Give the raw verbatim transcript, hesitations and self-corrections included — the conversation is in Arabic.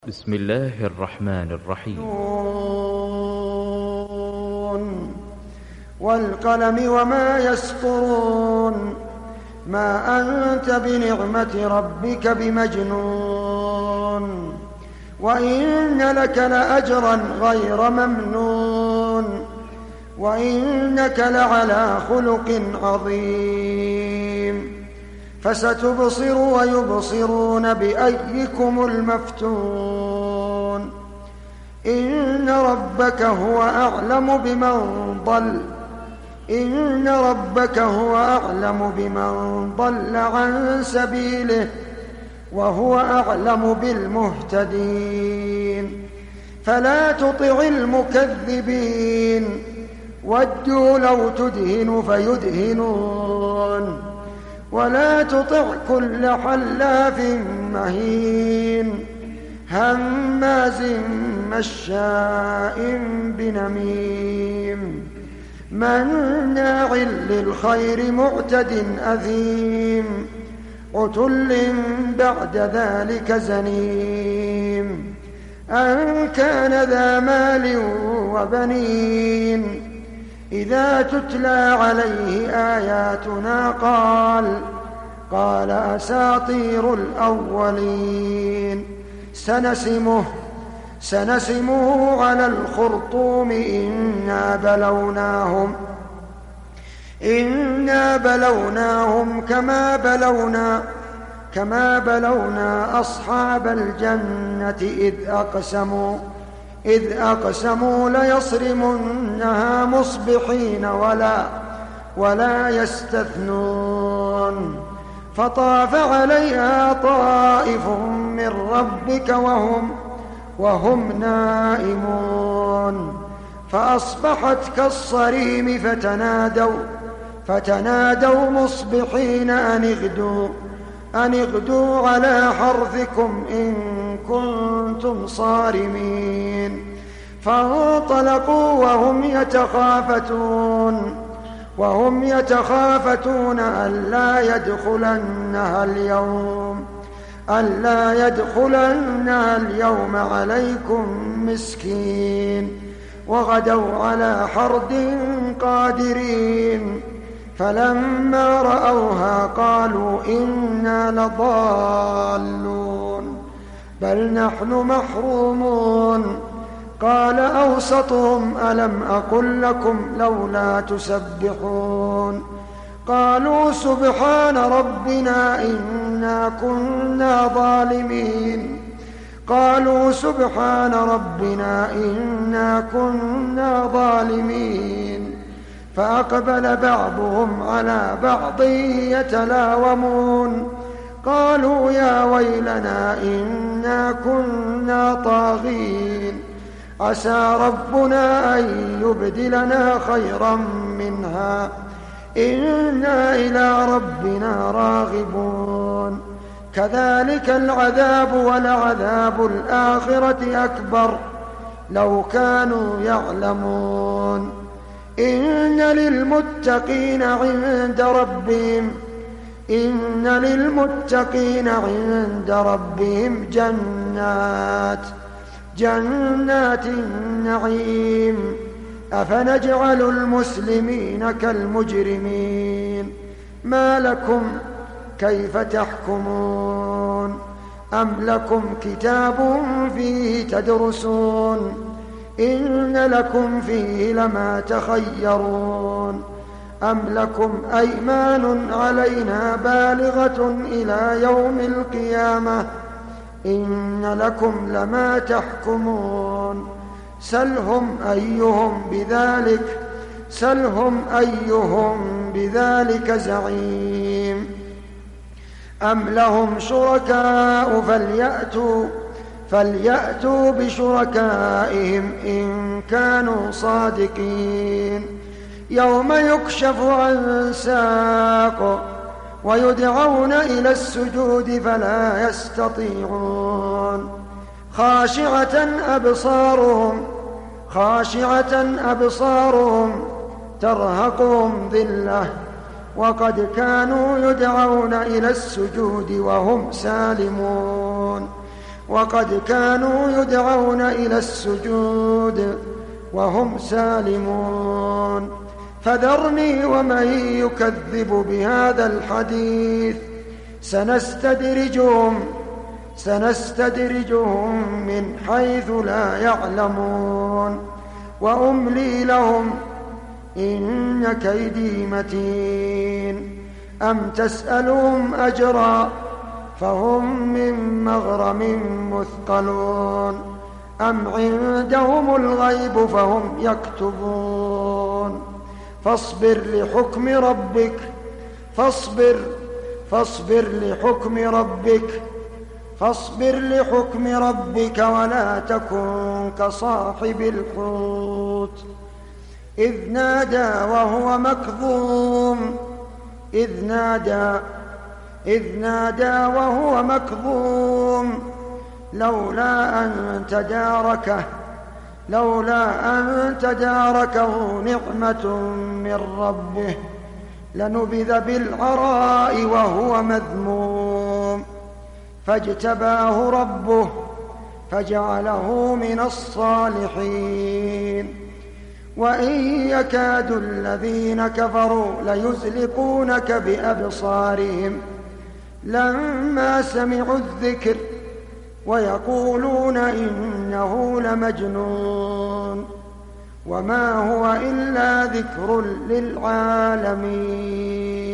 بسم الله الرحمن الرحيم. والقلم وما يسطرون. ما أنت بنعمة ربك بمجنون. وإن لك لأجرا غير ممنون. وإنك لعلى خلق عظيم. فستبصر ويبصرون بأيكم المفتون. إن ربك هو أعلم بمن ضل إن ربك هو أعلم بمن ضل عن سبيله وهو أعلم بالمهتدين. فلا تطع المكذبين ودوا لو تدهن فيدهنون. ولا تطع كل حلاف مهين هماز مشاء بنميم مناع للخير معتد أثيم عتل بعد ذلك زنيم أن كان ذا مال وبنين. إذا تتلى عليه آياتنا قال قال أساطير الأولين. سنسمه سنسمه على الخرطوم إنا بلوناهم إنا بلوناهم كما بلونا كما بلونا أصحاب الجنة إذ أقسموا إذ أقسموا ليصرمنها مصبحين ولا ولا يستثنون. فطاف عليها طائف من ربك وهم وهم نائمون. فأصبحت كالصريم فتنادوا فتنادوا مصبحين أن اغدوا أن اغدوا على حرثكم إن كنتم صارمين. فانطلقوا وهم يتخافتون وهم يتخافتون ألا يدخلنها اليوم ألا يدخلنها اليوم عليكم مسكين. وغدوا على حرد قادرين. فلما رأوها قالوا إنا لضالون بل نحن محرومون. قال أوسطهم ألم أقل لكم لولا تسبحون. قالوا سبحان ربنا إنا كنا ظالمين قالوا سبحان ربنا إنا كنا ظالمين. فأقبل بعضهم على بعض يتلاومون. قالوا يا ويلنا إنا كنا طاغين عسى ربنا أن يبدلنا خيرا منها إنا إلى ربنا راغبون. كذلك العذاب ولعذاب الآخرة أكبر لو كانوا يعلمون. إن للمتقين عند ربهم إن للمتقين عند ربهم جنات جنات النعيم. أفنجعل المسلمين كالمجرمين ما لكم كيف تحكمون. أم لكم كتاب فيه تدرسون إن لكم فيه لما تخيرون. أم لكم أيمان علينا بالغة إلى يوم القيامة إن لكم لما تحكمون. سلهم أيهم بذلك سلهم أيهم بذلك زعيم. أم لهم شركاء فليأتوا فليأتوا بشركائهم إن كانوا صادقين. يوم يكشف عن ساق ويدعون إلى السجود فلا يستطيعون. خاشعة أبصارهم خاشعة أبصارهم ترهقهم ذلة وقد كانوا يدعون إلى السجود وهم سالمون. وقد كانوا يدعون إلى السجود وهم سالمون فذرني ومن يكذب بهذا الحديث سنستدرجهم سنستدرجهم من حيث لا يعلمون وأملي لهم إن كيدي متين أم تسألهم أجرا فهم من مغرم مثقلون أم عندهم الغيب فهم يكتبون فاصبر لحكم ربك فاصبر فاصبر لحكم ربك فاصبر لحكم ربك ولا تكن كصاحب الحوت إذ نادى وهو مكظوم إذ نادى إذ نادى وهو مكظوم لولا أن تداركه لولا أن تداركه نعمة من ربه لنبذ بالعراء وهو مذموم فاجتباه ربه فجعله من الصالحين وإن يكاد الذين كفروا ليزلقونك بأبصارهم لما سمعوا الذكر ويقولون إنه لمجنون وما هو إلا ذكر للعالمين.